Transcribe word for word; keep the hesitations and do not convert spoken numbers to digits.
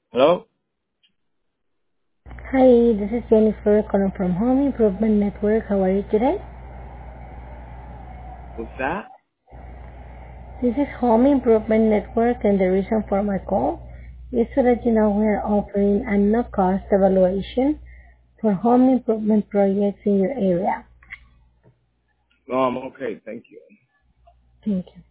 Hello? Hi, this is Jennifer calling from Home Improvement Network. How are you today? What's that? This is Home Improvement Network, and the reason for my call is so that you know we're offering a no-cost evaluation for home improvement projects in your area. Um, okay, thank you. Thank you.